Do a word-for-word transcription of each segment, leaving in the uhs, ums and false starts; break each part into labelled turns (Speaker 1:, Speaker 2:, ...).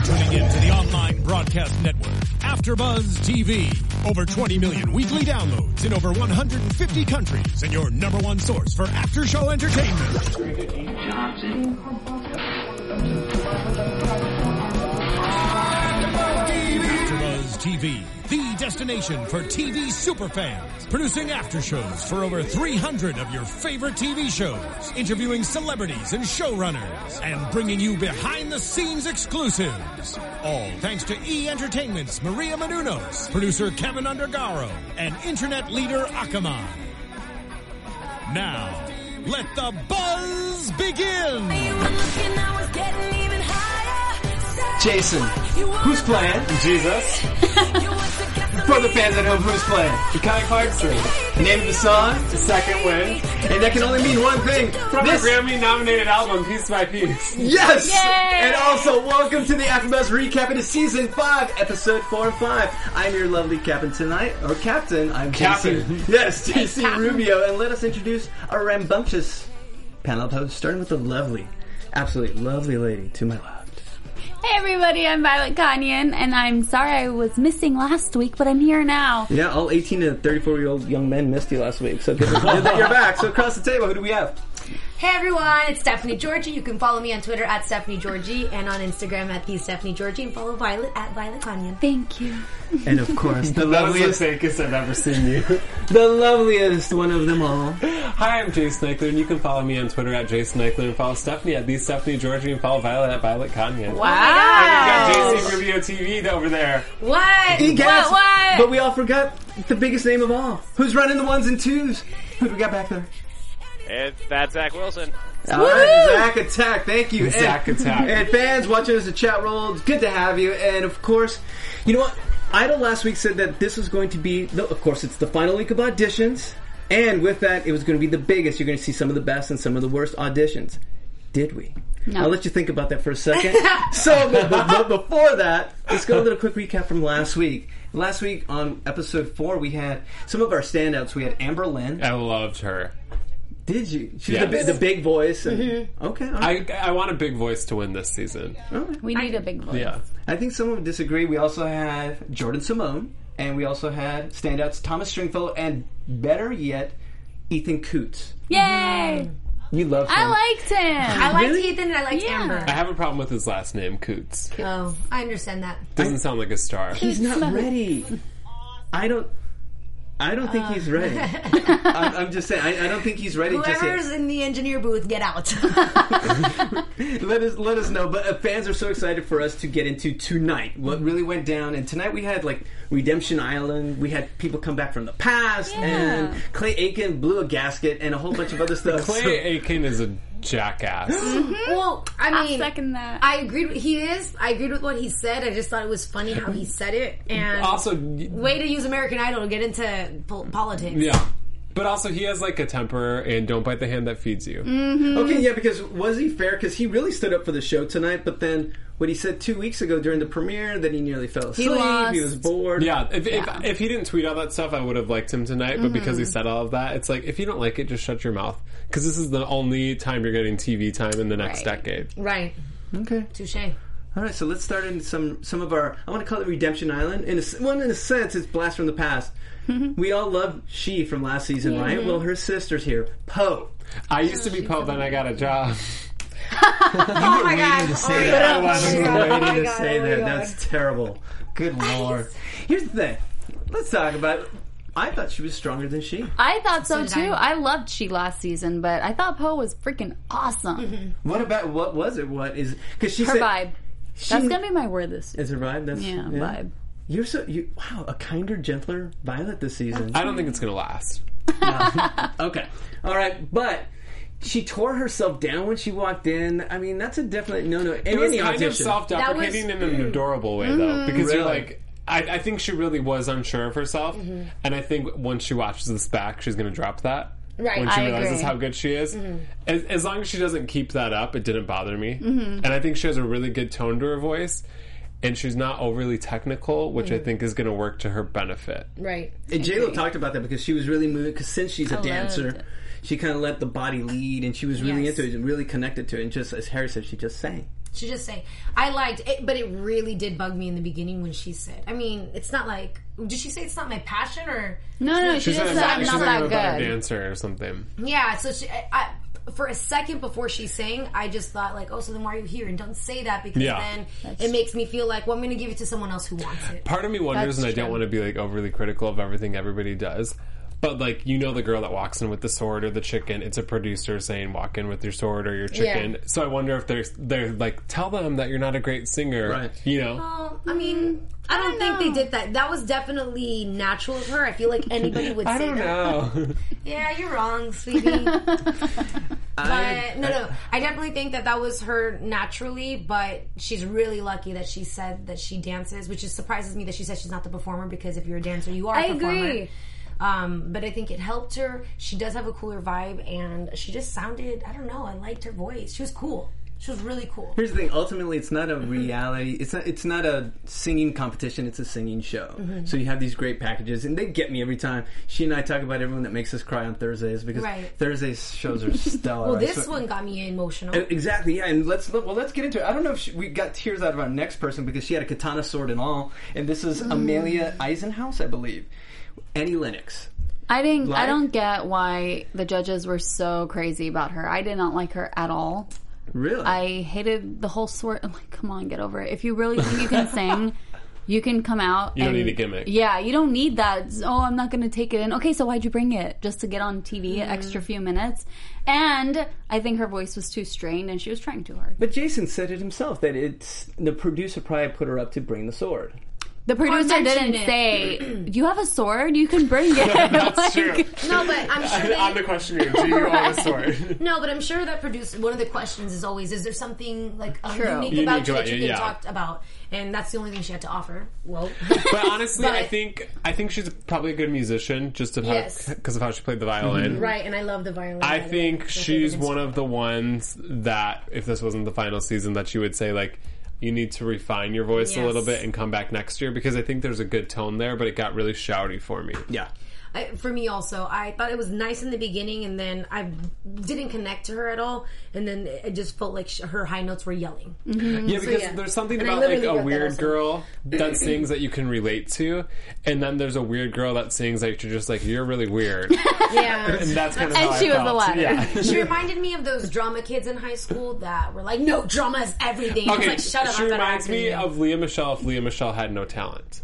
Speaker 1: tuning in to the online broadcast network, AfterBuzz T V. Over twenty million weekly downloads in over one hundred fifty countries, and your number one source for after-show entertainment. AfterBuzz T V, the destination for T V superfans, producing after-shows for over three hundred of your favorite T V shows, interviewing celebrities and showrunners, and bringing you behind-the-scenes exclusives. All thanks to E! Entertainment's Maria Menounos, producer Kevin Undergaro, and internet leader Akamai. Now, let the buzz begin!
Speaker 2: Jason, who's playing?
Speaker 3: Jesus.
Speaker 2: For the fans at home, who's playing?
Speaker 3: Kai Clarkson.
Speaker 2: The name of the song?
Speaker 3: The second win.
Speaker 2: And that can only mean one thing.
Speaker 3: From
Speaker 2: this...
Speaker 3: the Grammy-nominated album, Piece by Piece.
Speaker 2: Yes!
Speaker 4: Yay!
Speaker 2: And also, welcome to the AfterBuzz recap into Season five, Episode four and five. I'm your lovely captain tonight, or captain, I'm
Speaker 3: Captain.
Speaker 2: J C. Yes, J C Rubio. And let us introduce our rambunctious panel of hosts, starting with the lovely, absolutely lovely lady to my left.
Speaker 4: Hey everybody, I'm Violet Kanyan, and I'm sorry I was missing last week, but I'm here now.
Speaker 2: Yeah, all eighteen to thirty-four year old young men missed you last week, so good that you're back. So across the table, who do we have?
Speaker 5: Hey everyone, it's Stephanie Georgie. You can follow me on Twitter at Stephanie Georgie and on Instagram at the Stephanie Georgie, and follow Violet at Violet Kanyan.
Speaker 4: Thank you.
Speaker 2: And of course, the
Speaker 3: That was the
Speaker 2: loveliest,
Speaker 3: fakest I've ever seen you.
Speaker 2: the loveliest one of them all.
Speaker 3: Hi, I'm Jason Eichler, and you can follow me on Twitter at Jason Eichler, and follow Stephanie at the Stephanie Georgie, and follow Violet at Violet Kanyan.
Speaker 4: Wow.
Speaker 3: And we've got J C Rubio T V over there.
Speaker 5: What?
Speaker 2: Egad,
Speaker 4: What, what?
Speaker 2: But we all forgot the biggest name of all. Who's running the ones and twos? Who do we got back there?
Speaker 6: It's Fat Zach Wilson.
Speaker 2: All right, Zach Attack, thank you.
Speaker 3: Zach
Speaker 2: and,
Speaker 3: Attack.
Speaker 2: And fans watching us in chat roll, it's good to have you. And of course, you know what? Idol last week said that this was going to be, the, of course, it's the final week of auditions. And with that, it was going to be the biggest. You're going to see some of the best and some of the worst auditions. Did we?
Speaker 4: No.
Speaker 2: I'll let you think about that for a second. So, but, but, but before that, let's go to a quick recap from last week. Last week on episode four, we had some of our standouts. We had Amber Lynn.
Speaker 3: I loved her.
Speaker 2: Did you? She was
Speaker 3: Yes.
Speaker 2: the, bi- the big voice. And,
Speaker 5: Mm-hmm.
Speaker 2: Okay. All right.
Speaker 3: I I want a big voice to win this season.
Speaker 2: All right.
Speaker 4: We need a big voice.
Speaker 3: Yeah.
Speaker 2: I think someone would disagree. We also had Jordan Simone, and we also had standouts Thomas Stringfellow, and better yet, Ethan Coots.
Speaker 4: Yay!
Speaker 2: You love him.
Speaker 4: I liked him.
Speaker 5: I liked
Speaker 2: Really?
Speaker 5: Ethan and I liked
Speaker 4: Yeah.
Speaker 5: Amber.
Speaker 3: I have a problem with his last name, Coots.
Speaker 5: Oh, I understand that.
Speaker 3: Doesn't sound like a star.
Speaker 2: He's not ready. I don't. I don't think he's ready. I'm, I'm just saying. I, I don't think he's ready. Just
Speaker 5: Whoever's
Speaker 2: yet.
Speaker 5: in the engineer booth, get out.
Speaker 2: let us let us know. But uh, fans are so excited for us to get into tonight. What really went down, and tonight we had like Redemption Island. We had people come back from the past,
Speaker 4: Yeah.
Speaker 2: and Clay Aiken blew a gasket, and a whole bunch of other stuff.
Speaker 3: Clay
Speaker 2: So-
Speaker 3: Aiken is a jackass.
Speaker 5: Well, I
Speaker 4: I'll
Speaker 5: mean,
Speaker 4: second that.
Speaker 5: I agreed. With, he is. I agreed with what he said. I just thought it was funny how he said it, and
Speaker 3: Also,
Speaker 5: way to use American Idol to get into po- politics.
Speaker 3: yeah. But also, he has like a temper, and don't bite the hand that feeds you.
Speaker 2: Okay, yeah, because was he fair? Because he really stood up for the show tonight, but then what he said two weeks ago during the premiere that he nearly fell asleep,
Speaker 4: lost.
Speaker 2: he was bored.
Speaker 3: Yeah, if,
Speaker 4: Yeah.
Speaker 3: if if he didn't tweet all that stuff, I would have liked him tonight. But because he said all of that, it's like if you don't like it, just shut your mouth. Because this is the only time you're getting T V time in the next
Speaker 4: Right.
Speaker 3: decade.
Speaker 5: Right.
Speaker 2: Okay.
Speaker 5: Touche.
Speaker 2: All right, so let's start in some some of our. I want to call it Redemption Island. In a, s- well, in a sense, it's Blast from the Past. We all love She from last season, right? Well, her sister's here, Poe.
Speaker 3: I used to be Poe, then I got a job.
Speaker 5: Oh my god.
Speaker 2: to say
Speaker 5: oh my
Speaker 2: that.
Speaker 5: God.
Speaker 2: I was
Speaker 5: Oh my God.
Speaker 2: waiting
Speaker 5: Oh my
Speaker 2: to
Speaker 5: God.
Speaker 2: say
Speaker 5: Oh my
Speaker 2: that.
Speaker 5: God.
Speaker 2: That's terrible. Good lord. Here's the thing. Let's talk about it. I thought she was stronger than she.
Speaker 4: I thought so,
Speaker 5: did
Speaker 4: too.
Speaker 5: I.
Speaker 4: I loved She last season, but I thought Poe was freaking awesome.
Speaker 2: What about, what was it? What is, because she
Speaker 4: Her
Speaker 2: said.
Speaker 4: vibe.
Speaker 2: she-
Speaker 4: That's gonna be my word this
Speaker 2: Is
Speaker 4: season.
Speaker 2: her vibe? That's,
Speaker 4: Yeah, vibe.
Speaker 2: You're so, you, wow, a kinder, gentler Violet this season.
Speaker 3: I don't think it's gonna last.
Speaker 2: Okay. All right, but she tore herself down when she walked in. I mean, that's a definite no-no. In
Speaker 3: It was
Speaker 2: any
Speaker 3: kind
Speaker 2: audition.
Speaker 3: of self-deprecating
Speaker 5: That
Speaker 3: in an adorable way, though, because you're
Speaker 2: Really?
Speaker 3: like. I, I think she really was unsure of herself, and I think once she watches this back, she's going to drop that.
Speaker 5: Right.
Speaker 3: When she
Speaker 4: I
Speaker 3: realizes
Speaker 4: agree.
Speaker 3: how good she is. As, as long as she doesn't keep that up, it didn't bother me. And I think she has a really good tone to her voice, and she's not overly technical, which I think is going to work to her benefit.
Speaker 5: Right.
Speaker 2: And J-Lo talked about that because she was really moved, because since she's a
Speaker 4: I loved
Speaker 2: dancer,
Speaker 4: it.
Speaker 2: she kind of let the body lead, and she was really
Speaker 4: Yes.
Speaker 2: into it and really connected to it. And just, as Harry said, she just sang.
Speaker 5: She just say, I liked it, but it really did bug me in the beginning when she said, I mean, it's not like, did she say it's not my passion or?
Speaker 4: No, no, she
Speaker 3: She's
Speaker 4: just
Speaker 3: not,
Speaker 4: said I'm
Speaker 3: she's
Speaker 4: not
Speaker 3: not a
Speaker 4: that
Speaker 3: better
Speaker 4: good.
Speaker 3: dancer or something.
Speaker 5: Yeah, so she, I, I, for a second before she sang, I just thought like, oh, so then why are you here? And don't say that because
Speaker 3: Yeah.
Speaker 5: then
Speaker 4: That's
Speaker 5: it makes me feel like, well, I'm going to give it to someone else who wants it.
Speaker 3: Part of me wonders,
Speaker 4: That's
Speaker 3: and I don't
Speaker 4: true.
Speaker 3: want to be like overly critical of everything everybody does, but like, you know, the girl that walks in with the sword or the chicken, it's a producer saying walk in with your sword or your chicken.
Speaker 5: Yeah.
Speaker 3: So I wonder if they're they're like, tell them that you're not a great singer,
Speaker 2: Right.
Speaker 3: you know?
Speaker 5: Well, I mean, I don't,
Speaker 4: I
Speaker 5: think
Speaker 4: know.
Speaker 5: they did that. That was definitely natural of her. I feel like anybody would
Speaker 3: I
Speaker 5: say
Speaker 3: don't
Speaker 5: that.
Speaker 3: know.
Speaker 5: Yeah, you're wrong, sweetie. But no, no, I definitely think that that was her naturally. But she's really lucky that she said that she dances, which is surprises me that she said she's not the performer because if you're a dancer, you are. A
Speaker 4: I
Speaker 5: performer.
Speaker 4: agree.
Speaker 5: Um, but I think it helped her. She does have a cooler vibe, and she just sounded. I don't know. I liked her voice. She was cool. She was really cool.
Speaker 2: Here's the thing. Ultimately, it's not a reality. It's not. It's not a singing competition. It's a singing show.
Speaker 5: Mm-hmm.
Speaker 2: So you have these great packages, and they get me every time. She and I talk about everyone that makes us cry on Thursdays because
Speaker 5: Right.
Speaker 2: Thursdays shows are stellar.
Speaker 5: Well,
Speaker 2: I
Speaker 5: this
Speaker 2: swear.
Speaker 5: one got me emotional.
Speaker 2: Uh, Exactly, yeah, and let's well, let's get into it. I don't know if she, we got tears out of our next person because she had a katana sword and all, and this is Amelia Eisenhouse, I believe. Annie Lennox.
Speaker 4: I didn't. I
Speaker 2: Like?
Speaker 4: don't get why the judges were so crazy about her. I did not like her at all.
Speaker 2: Really?
Speaker 4: I hated the whole sword. I'm like, come on, get over it. If you really think you can sing, you can come out.
Speaker 3: You don't
Speaker 4: and-
Speaker 3: need a gimmick.
Speaker 4: Yeah, you don't need that. Oh, I'm not going to take it in. Okay, so why'd you bring it? Just to get on T V, an extra few minutes. And I think her voice was too strained, and she was trying too hard.
Speaker 2: But Jason said it himself that it's the producer probably put her up to bring the sword.
Speaker 4: The producer
Speaker 5: mentioned
Speaker 4: didn't
Speaker 5: it.
Speaker 4: say, "You have a sword. You can bring it."
Speaker 3: That's
Speaker 4: Like,
Speaker 3: true.
Speaker 5: no, but I'm sure
Speaker 3: I'm
Speaker 5: they,
Speaker 3: the questioner. Do you own a sword?
Speaker 5: No, but I'm sure that producer. One of the questions is always: is there something like um,
Speaker 4: True.
Speaker 5: unique
Speaker 3: Unique
Speaker 5: about you
Speaker 3: about
Speaker 5: that you
Speaker 3: you,
Speaker 5: can
Speaker 3: yeah.
Speaker 5: talk about? And that's the only thing she had to offer. Well,
Speaker 3: But honestly, I
Speaker 5: But-
Speaker 3: think I think she's probably a good musician just of how
Speaker 5: Yes.
Speaker 3: because of how she played the violin.
Speaker 5: right, and I love the violin.
Speaker 3: I
Speaker 5: by the way.
Speaker 3: think
Speaker 5: It's my
Speaker 3: she's
Speaker 5: favorite
Speaker 3: one of the ones that, if this wasn't the final season, that you would say like, you need to refine your voice a
Speaker 5: Yes.
Speaker 3: little bit and come back next year because I think there's a good tone there, but it got really shouty for me.
Speaker 2: Yeah.
Speaker 5: I, for me also, I thought it was nice in the beginning, and then I didn't connect to her at all, and then it just felt like sh- her high notes were yelling.
Speaker 3: Yeah, because
Speaker 5: yeah.
Speaker 3: there's something
Speaker 5: And I
Speaker 3: about like
Speaker 5: literally
Speaker 3: a
Speaker 5: wrote that
Speaker 3: weird
Speaker 5: also.
Speaker 3: girl that sings that you can relate to, and then there's a weird girl that sings that you're just like, you're really weird.
Speaker 5: Yeah,
Speaker 3: And that's kind of
Speaker 4: And
Speaker 3: how
Speaker 4: she
Speaker 3: I
Speaker 4: was the
Speaker 3: felt.
Speaker 4: latter.
Speaker 3: Yeah.
Speaker 5: she reminded me of those drama kids in high school that were like, "No, drama is everything." I was
Speaker 3: Okay,
Speaker 5: like, "Shut up!"
Speaker 3: she
Speaker 5: I'm better
Speaker 3: reminds
Speaker 5: actor
Speaker 3: me
Speaker 5: than you.
Speaker 3: of Leah Michelle if Leah Michelle had no talent.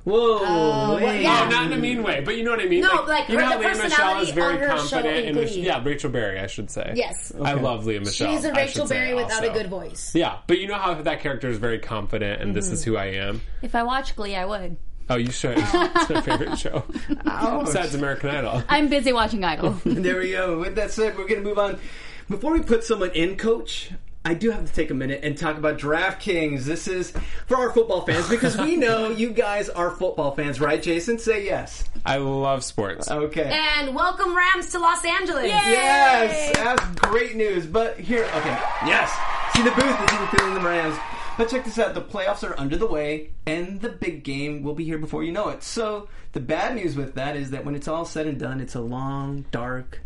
Speaker 2: Whoa. wait.
Speaker 5: yeah.
Speaker 3: Oh, not in a mean way, but you know what I mean?
Speaker 5: No, like,
Speaker 3: you
Speaker 5: her-
Speaker 3: know how
Speaker 5: the
Speaker 3: Leah Michelle
Speaker 5: personality
Speaker 3: is very
Speaker 5: on her show
Speaker 3: confident
Speaker 5: in
Speaker 3: and Mich-
Speaker 5: Glee.
Speaker 3: yeah, Rachel Berry, I should say.
Speaker 5: Yes.
Speaker 3: I love Leah Michelle.
Speaker 5: She's a
Speaker 3: I
Speaker 5: Rachel
Speaker 3: should say
Speaker 5: Berry without a
Speaker 3: also.
Speaker 5: good voice.
Speaker 3: Yeah, but you know how that character is very confident and this is who I am.
Speaker 4: if I watched Glee, I would.
Speaker 3: Oh, you should. It's my favorite show. Besides American Idol.
Speaker 4: I'm busy watching Idol.
Speaker 2: There we go. With that said, we're going to move on. Before we put someone in, Coach, I do have to take a minute and talk about DraftKings. This is for our football fans because we know you guys are football fans, right, Jason? Say yes.
Speaker 3: I love sports.
Speaker 2: Okay.
Speaker 5: And welcome Rams to Los Angeles.
Speaker 2: Yes, that's great news. But here, okay, yes. See the booth, the team feeling the Rams. But check this out, the playoffs are under the way, and the big game will be here before you know it. So, the bad news with that is that when it's all said and done, it's a long, dark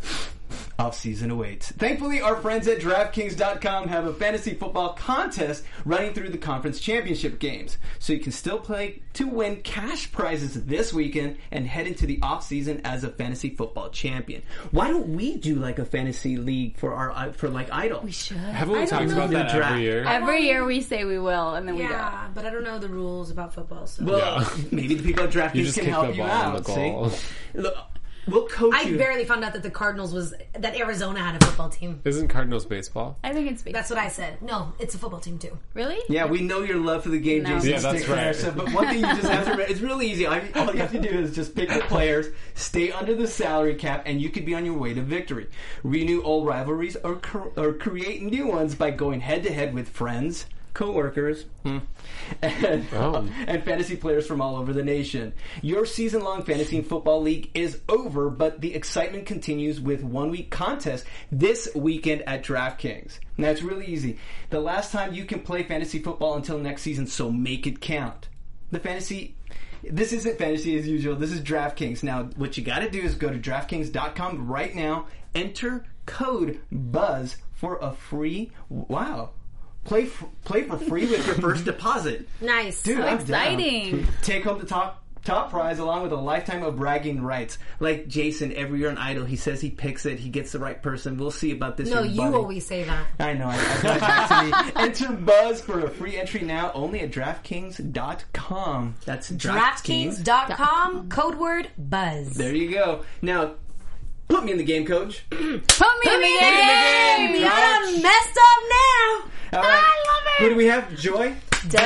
Speaker 2: off-season awaits. Thankfully, our friends at DraftKings dot com have a fantasy football contest running through the conference championship games. So you can still play to win cash prizes this weekend and head into the off-season as a fantasy football champion. Why don't we do like a fantasy league for our for like Idol?
Speaker 4: We should.
Speaker 3: Haven't we
Speaker 5: I
Speaker 3: talked
Speaker 5: don't
Speaker 3: about
Speaker 5: know.
Speaker 3: that
Speaker 2: Draft.
Speaker 3: every year?
Speaker 4: Every year we say we will, and then we
Speaker 5: Yeah, but I don't know the rules about football. So
Speaker 2: Well,
Speaker 3: Yeah.
Speaker 2: maybe the people at DraftKings
Speaker 3: You just
Speaker 2: can
Speaker 3: kick
Speaker 2: help
Speaker 3: the
Speaker 2: you
Speaker 3: ball
Speaker 2: out.
Speaker 3: in the goal.
Speaker 2: See? Look, we'll coach
Speaker 5: I
Speaker 2: you.
Speaker 5: barely found out that the Cardinals was that Arizona had a football team.
Speaker 3: Isn't Cardinals baseball?
Speaker 4: don't. I think it's big.
Speaker 5: That's what I said. No, it's a football team too.
Speaker 4: Really?
Speaker 2: Yeah, we know your love for the game,
Speaker 4: No.
Speaker 2: Jason.
Speaker 3: Yeah, that's
Speaker 2: Stick there.
Speaker 3: right.
Speaker 2: So, but one thing you just have to remember, it's really easy. I, all you have to do is just pick the players, stay under the salary cap, and you could be on your way to victory. Renew old rivalries or, cr- or create new ones by going head-to-head with friends, co-workers, hmm, and,
Speaker 3: Oh.
Speaker 2: and fantasy players from all over the nation. Your season-long fantasy and football league is over, but the excitement continues with one-week contest this weekend at DraftKings. Now, it's really easy. The last time you can play fantasy football until next season, so make it count. The fantasy... This isn't fantasy as usual. This is DraftKings. Now, what you got to do is go to DraftKings dot com right now, enter code BUZZ for a free... Wow. play f- play for free with your first deposit.
Speaker 5: Nice.
Speaker 2: Dude,
Speaker 4: So
Speaker 2: I'm
Speaker 4: exciting.
Speaker 2: down. Take home the top top prize along with a lifetime of bragging rights. Like Jason, every year on Idol, he says he picks it. He gets the right person. We'll see about this
Speaker 5: No,
Speaker 2: year,
Speaker 5: you
Speaker 2: buddy.
Speaker 5: always say that.
Speaker 2: I know. I, I thought you Enter Buzz for a free entry now only at DraftKings dot com. That's
Speaker 5: DraftKings dot com, code word BUZZ.
Speaker 2: There you go. Now, put me in the game, Coach.
Speaker 4: Put me in the
Speaker 2: in the
Speaker 4: game.
Speaker 2: game.
Speaker 5: You done messed up now.
Speaker 2: All right.
Speaker 5: I love it.
Speaker 2: Who do we have? Joy?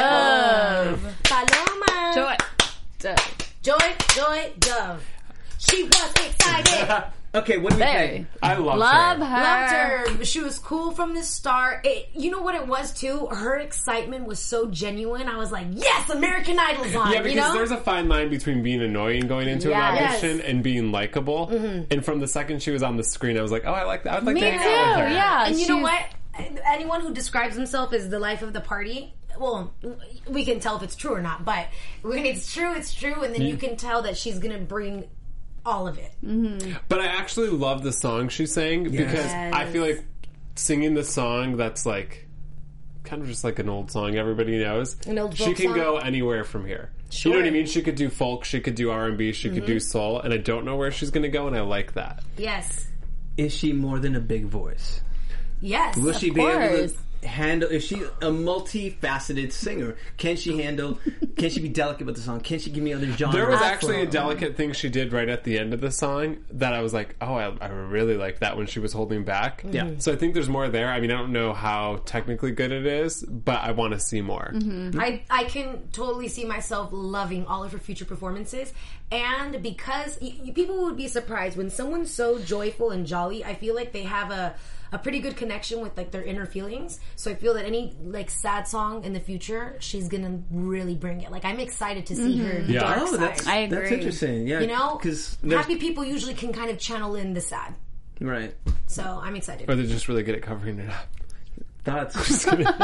Speaker 4: Dove.
Speaker 5: Paloma.
Speaker 4: Joy. Dove.
Speaker 5: Joy, joy, dove. She was excited.
Speaker 2: Okay, what do we
Speaker 4: There.
Speaker 2: think?
Speaker 3: I love,
Speaker 4: Love
Speaker 3: her.
Speaker 4: her.
Speaker 5: Loved her. She was cool from the start. It, you know what it was too? Her excitement was so genuine. I was like, yes, American Idol's on.
Speaker 3: Yeah, because
Speaker 5: you know?
Speaker 3: there's a fine line between being annoying going into
Speaker 4: Yes.
Speaker 3: an audition and being likable. And from the second she was on the screen, I was like, oh, I like that. I'd like
Speaker 4: Me
Speaker 3: to
Speaker 4: too.
Speaker 3: hang out with her.
Speaker 4: Yeah.
Speaker 5: And you know
Speaker 4: she's-
Speaker 5: what? Anyone who describes himself as the life of the party, well, we can tell if it's true or not. But when it's true, it's true, and then you can tell that she's gonna bring all of it.
Speaker 3: But I actually love the song she sang because
Speaker 5: Yes.
Speaker 3: I feel like singing the song that's like kind of just like an old song everybody knows.
Speaker 5: An old
Speaker 3: she
Speaker 5: folk
Speaker 3: can
Speaker 5: song?
Speaker 3: go anywhere from here.
Speaker 5: Sure.
Speaker 3: You know what I mean? She could do folk, she could do R and B, she could do soul, and I don't know where she's going to go, and I like that.
Speaker 5: Yes,
Speaker 2: Is she more than a big voice?
Speaker 5: yes.
Speaker 2: Will she be
Speaker 4: course.
Speaker 2: able to handle? Is she a multifaceted singer? Can she handle? Can she be delicate with the song? Can she give me other genres?
Speaker 3: There was actually a
Speaker 5: Absolutely.
Speaker 3: delicate thing she did right at the end of the song that I was like, oh, I, I really like that when she was holding back.
Speaker 2: Yeah.
Speaker 3: So I think there's more there. I mean, I don't know how technically good it is, but I want to see more.
Speaker 5: I, I can totally see myself loving all of her future performances. And because y y- people would be surprised when someone's so joyful and jolly, I feel like they have a, a pretty good connection with like their inner feelings. So I feel that any like sad song in the future, she's gonna really bring it. Like I'm excited to see her
Speaker 3: Yeah.
Speaker 5: dark
Speaker 2: Oh,
Speaker 5: side.
Speaker 2: that's
Speaker 4: I
Speaker 2: that's
Speaker 4: agree.
Speaker 2: interesting. Yeah,
Speaker 5: you know,
Speaker 2: because
Speaker 5: happy people usually can kind of channel in the sad.
Speaker 2: right
Speaker 5: So I'm excited.
Speaker 3: Or they're just really good at covering it up.
Speaker 2: thoughts.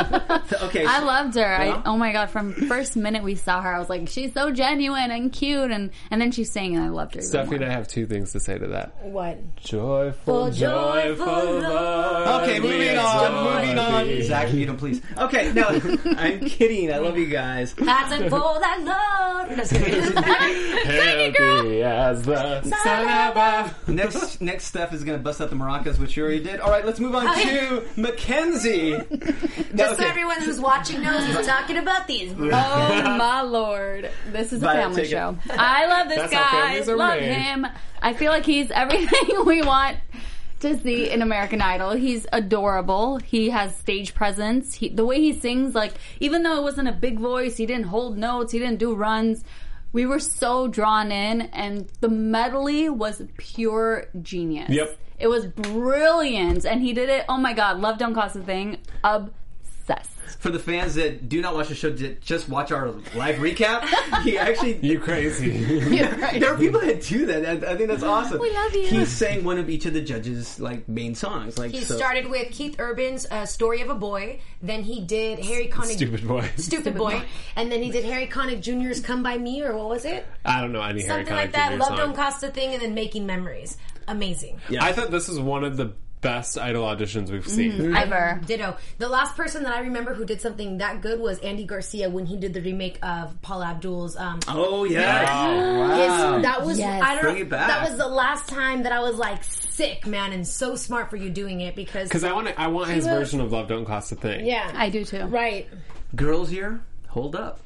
Speaker 2: Okay,
Speaker 4: I
Speaker 2: so-
Speaker 4: loved her.
Speaker 2: Yeah?
Speaker 4: I, oh my god! From first minute we saw her, I was like, she's so genuine and cute, and and then she sang, and I loved her. even
Speaker 3: Stephanie,
Speaker 4: more.
Speaker 3: I have two things to say to that.
Speaker 5: What?
Speaker 3: Joyful,
Speaker 5: For joyful
Speaker 3: joyful
Speaker 5: love.
Speaker 3: love.
Speaker 2: Okay, moving
Speaker 3: is
Speaker 2: on,
Speaker 3: joy.
Speaker 2: moving on. Zach, you don't please. Okay, no, I'm kidding. I love you guys.
Speaker 5: That's it for that love. That's good.
Speaker 3: Healthy as the sun above.
Speaker 2: Next, next Steph is going to bust out the maracas, which you already did. All right, let's move on to Mackenzie. Now,
Speaker 5: Just so everyone who's watching knows he's talking about these.
Speaker 4: Oh my lord! This is a
Speaker 2: Violet,
Speaker 4: family
Speaker 2: take it.
Speaker 4: show. I love this
Speaker 3: That's how
Speaker 4: guy.
Speaker 3: families are
Speaker 4: Love
Speaker 3: made.
Speaker 4: him. I feel like he's everything we want to see in American Idol. He's adorable. He has stage presence. He, the way he sings, like even though it wasn't a big voice, he didn't hold notes. He didn't do runs. We were so drawn in, and the medley was pure genius.
Speaker 3: Yep.
Speaker 4: It was brilliant, and he did it. Oh my god, love don't cost a thing. Obsessed.
Speaker 2: For the fans that do not watch the show, ju- just watch our live recap. He actually.
Speaker 3: You crazy.
Speaker 2: There are people that do that. I, I think that's awesome.
Speaker 4: We love you.
Speaker 2: He sang one of each of the judges' like main songs. Like
Speaker 5: He
Speaker 2: so.
Speaker 5: started with Keith Urban's uh, "Story of a Boy." Then he did Harry Connick,
Speaker 3: Stupid boy.
Speaker 5: Stupid Boy, and then he did Harry Connick Junior's "Come by Me" or what was it?
Speaker 3: I don't know any Harry
Speaker 5: Something
Speaker 3: Connick
Speaker 5: like that.
Speaker 3: Junior
Speaker 5: Love
Speaker 3: song.
Speaker 5: Don't Cost a Thing, and then Making Memories. Amazing.
Speaker 2: Yeah.
Speaker 3: I thought this was one of the best Idol auditions we've seen.
Speaker 4: Ever.
Speaker 5: Ditto. The last person that I remember who did something that good was Andy Garcia when he did the remake of Paula Abdul's. Um,
Speaker 2: Oh yeah!
Speaker 5: his-
Speaker 2: Wow.
Speaker 5: that was
Speaker 4: Yes.
Speaker 5: I don't
Speaker 2: Bring it back.
Speaker 5: That was the last time that I was like sick, man, and so smart for you doing it because
Speaker 3: Because I want I want his
Speaker 5: was-
Speaker 3: version of Love Don't Cost a Thing.
Speaker 5: yeah,
Speaker 4: I do too.
Speaker 5: right.
Speaker 2: Girls here, hold up.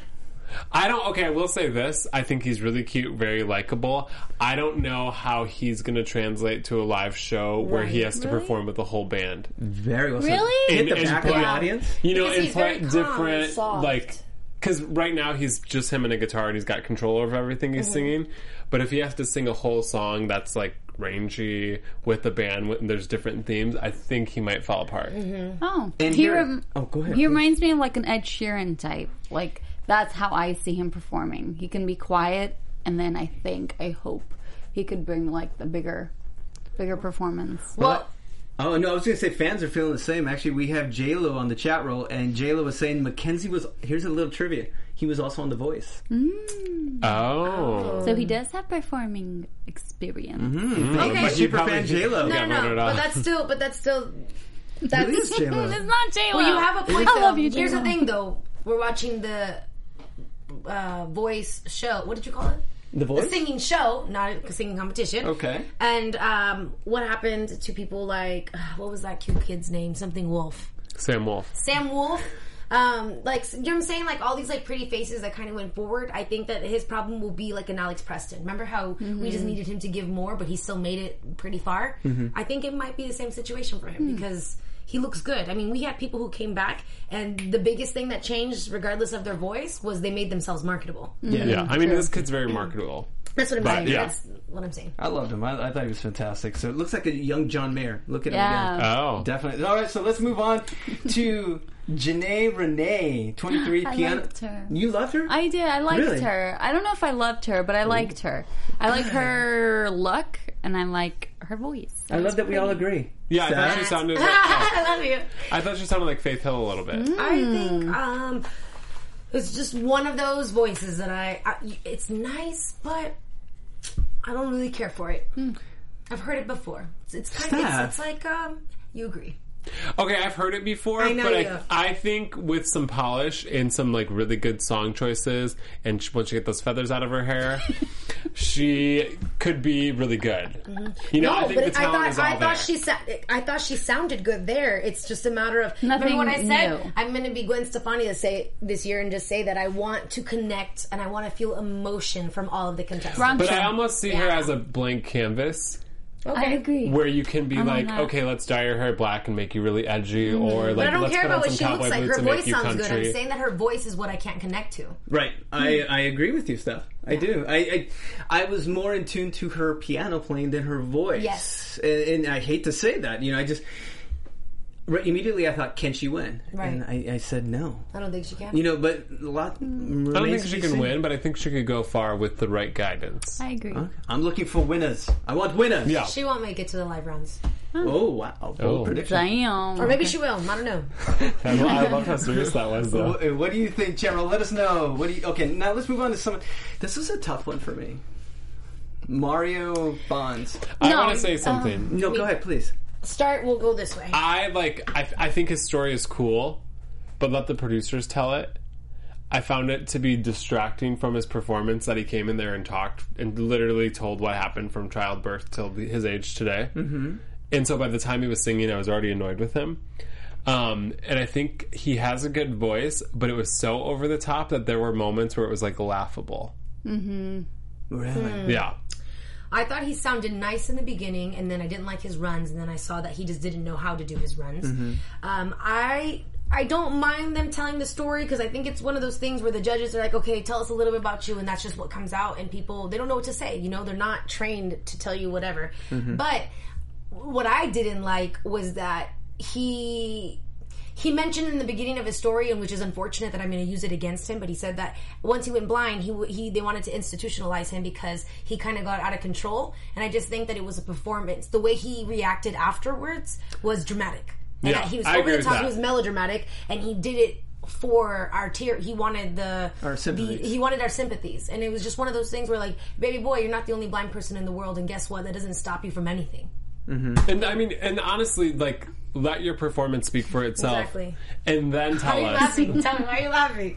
Speaker 3: I don't. Okay, I will say this. I think he's really cute, very likable. I don't know how he's going to translate to a live show where he
Speaker 5: Right.
Speaker 3: has to
Speaker 5: Really?
Speaker 3: perform with the whole band.
Speaker 2: Very well said.
Speaker 4: Really?
Speaker 2: Hit the
Speaker 3: And- and
Speaker 2: back of the
Speaker 3: put-
Speaker 2: audience.
Speaker 3: You know,
Speaker 5: Because
Speaker 3: and
Speaker 5: he's very
Speaker 3: put
Speaker 5: calm and
Speaker 3: different
Speaker 5: soft.
Speaker 3: like. Because right now he's just him and a guitar and he's got control over everything he's singing. But if he has to sing a whole song that's like rangy with the band and there's different themes, I think he might fall apart.
Speaker 4: Oh,
Speaker 2: And
Speaker 4: he
Speaker 2: here-
Speaker 4: rem-
Speaker 2: oh, go ahead,
Speaker 4: He
Speaker 2: please.
Speaker 4: reminds me of like an Ed Sheeran type. Like that's how I see him performing. He can be quiet, and then I think, I hope, he could bring like the bigger, bigger performance.
Speaker 5: Well,
Speaker 2: Oh no, I was going to say fans are feeling the same. Actually, we have J Lo on the chat roll, and J Lo was saying Mackenzie was. Here's a little trivia. He was also on The Voice.
Speaker 3: Oh.
Speaker 4: So he does have performing experience.
Speaker 5: okay.
Speaker 3: But you
Speaker 2: Super
Speaker 3: probably-
Speaker 2: fan J Lo.
Speaker 5: No,
Speaker 3: Yeah,
Speaker 5: no,
Speaker 3: vote
Speaker 5: no.
Speaker 3: it
Speaker 5: But
Speaker 3: off.
Speaker 5: that's still, but that's still
Speaker 2: Really is J-Lo.
Speaker 4: It's not J Lo.
Speaker 5: Well, you have a point.
Speaker 4: I
Speaker 5: though.
Speaker 4: love you,
Speaker 5: Here's
Speaker 4: J-Lo.
Speaker 5: the thing, though. We're watching the uh, voice show. What did you call it?
Speaker 2: The Voice?
Speaker 5: The singing show, not a singing competition.
Speaker 2: Okay.
Speaker 5: And um, what happened to people like, uh, what was that cute kid's name? Something Wolf.
Speaker 3: Sam Wolf.
Speaker 5: Sam Wolf. Um, like, you know what I'm saying? Like, all these, like, pretty faces that kind of went forward. I think that his problem will be like an Alex Preston. Remember how
Speaker 4: Mm-hmm.
Speaker 5: we just needed him to give more, but he still made it pretty far?
Speaker 2: Mm-hmm.
Speaker 5: I think it might be the same situation for him
Speaker 4: Hmm.
Speaker 5: because he looks good. I mean, we had people who came back, and the biggest thing that changed, regardless of their voice, was they made themselves marketable.
Speaker 2: Yeah.
Speaker 3: Yeah, I mean, this kid's very marketable.
Speaker 5: That's what I'm
Speaker 3: But,
Speaker 5: saying.
Speaker 3: yeah.
Speaker 5: That's what I'm saying.
Speaker 2: I loved him. I, I thought he was fantastic. So it looks like a young John Mayer. Look at him
Speaker 4: Yeah.
Speaker 2: again.
Speaker 3: Oh.
Speaker 2: Definitely. All right, so let's move on to Janae Renee, twenty-three,
Speaker 4: I
Speaker 2: piano.
Speaker 4: liked her.
Speaker 2: You loved her?
Speaker 4: I did. I liked
Speaker 2: Really?
Speaker 4: her. I don't know if I loved her, but I liked her. I like her look, and I like her voice.
Speaker 2: I love that we all agree.
Speaker 3: Yeah, I thought
Speaker 2: Sad.
Speaker 3: she sounded like,
Speaker 5: I
Speaker 3: oh,
Speaker 5: love you.
Speaker 3: I thought she sounded like Faith Hill a little bit.
Speaker 4: Mm-hmm.
Speaker 5: I think um, it's just one of those voices that I, I. It's nice, but I don't really care for it. I've heard it before. It's, it's kind of.
Speaker 2: Steph.
Speaker 5: It's, it's like um, you agree.
Speaker 3: Okay, I've heard it before,
Speaker 5: I know
Speaker 3: but
Speaker 5: you.
Speaker 3: I, I think with some polish and some like really good song choices, and she, once you get those feathers out of her hair, she could be really good. You know, I think the
Speaker 5: I
Speaker 3: talent
Speaker 5: thought
Speaker 3: is all
Speaker 5: I
Speaker 3: there.
Speaker 5: thought she sa- I thought she sounded good there. It's just a matter of
Speaker 4: Nothing
Speaker 5: remember what I said.
Speaker 4: new.
Speaker 5: I'm going to be Gwen Stefani to say this year and just say that I want to connect and I want to feel emotion from all of the contestants.
Speaker 4: Wrong.
Speaker 3: but I almost see her
Speaker 5: Yeah.
Speaker 3: as a blank canvas.
Speaker 4: I agree.
Speaker 3: Where you can be
Speaker 4: I'm on
Speaker 3: like,
Speaker 4: that.
Speaker 3: okay, let's dye your hair black and make you really edgy, or like,
Speaker 5: But I don't
Speaker 3: let's
Speaker 5: care
Speaker 3: put
Speaker 5: about
Speaker 3: on
Speaker 5: what
Speaker 3: some
Speaker 5: she
Speaker 3: cowboy
Speaker 5: looks like.
Speaker 3: boots
Speaker 5: Her
Speaker 3: and make
Speaker 5: voice
Speaker 3: you
Speaker 5: sounds good.
Speaker 3: country.
Speaker 5: I'm saying that her voice is what I can't connect to.
Speaker 2: Right. I, I agree with you, Steph. I do. I, I I was more in tune to her piano playing than her voice.
Speaker 5: Yes.
Speaker 2: And, and I hate to say that. You know, I just... Right, immediately I thought, can she win?
Speaker 5: Right.
Speaker 2: And I, I said no.
Speaker 5: I don't think she can.
Speaker 2: You know, but a lot
Speaker 3: I don't
Speaker 2: remains
Speaker 3: think
Speaker 2: to
Speaker 3: she
Speaker 2: be
Speaker 3: can
Speaker 2: seen.
Speaker 3: win, but I think she could go far with the right guidance.
Speaker 4: I agree.
Speaker 2: Okay. I'm looking for winners. I want winners.
Speaker 3: Yeah.
Speaker 5: She won't make it to the live rounds.
Speaker 2: Oh, wow. Bold
Speaker 3: Oh.
Speaker 2: prediction.
Speaker 4: Damn.
Speaker 5: Or maybe she will. I don't know.
Speaker 3: I lo- I love how serious that was, though.
Speaker 2: What, what do you think, General? Let us know. What do you? Okay, now let's move on to some. This was a tough one for me. Mario Bonds.
Speaker 3: I
Speaker 4: No,
Speaker 3: want to say something.
Speaker 2: No, go ahead, please.
Speaker 5: Start, we'll go this way.
Speaker 3: I like. I, I think his story is cool, but let the producers tell it. I found it to be distracting from his performance that he came in there and talked and literally told what happened from childbirth till the, his age today. Mm-hmm. And so by the time he was singing, I was already annoyed with him. Um, and I think he has a good voice, but it was so over the top that there were moments where it was like laughable.
Speaker 2: Really?
Speaker 3: Yeah.
Speaker 5: I thought he sounded nice in the beginning, and then I didn't like his runs, and then I saw that he just didn't know how to do his runs. Um, I I don't mind them telling the story because I think it's one of those things where the judges are like, okay, tell us a little bit about you, and that's just what comes out, and people, they don't know what to say. You know, they're not trained to tell you whatever. But what I didn't like was that he... He mentioned in the beginning of his story, and which is unfortunate that I'm going to use it against him, but he said that once he went blind, he he they wanted to institutionalize him because he kind of got out of control. And I just think that it was a performance. The way he reacted afterwards was dramatic. And
Speaker 3: Yeah,
Speaker 5: that he was
Speaker 3: I
Speaker 5: over
Speaker 3: agree
Speaker 5: the
Speaker 3: with
Speaker 5: top.
Speaker 3: that.
Speaker 5: He was melodramatic, and he did it for our tear. He wanted the
Speaker 2: Our sympathies.
Speaker 5: the- he wanted our sympathies, and it was just one of those things where, like, baby boy, you're not the only blind person in the world, and guess what? That doesn't stop you from anything.
Speaker 3: And I mean, and honestly, like, let your performance speak for itself.
Speaker 5: Exactly.
Speaker 3: And then
Speaker 5: Why
Speaker 3: tell
Speaker 5: are you
Speaker 3: us.
Speaker 5: laughing? Tell me, why are you laughing?